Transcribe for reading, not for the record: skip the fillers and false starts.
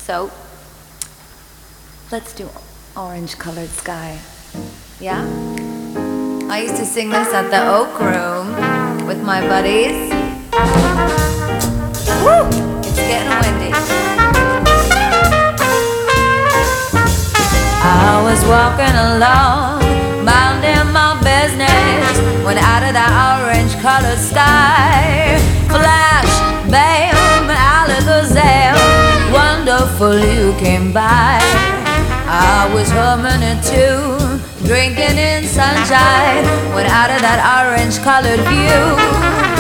So, let's do Orange Colored Sky. Yeah? I used to sing this at the Oak Room with my buddies. Woo! It's getting windy. I was walking along, minding my business, when out of that orange-colored sky, flash, bam, Alakazam, wonderful you came by. I was humming a tune, drinking in sunshine, when out of that orange-colored view,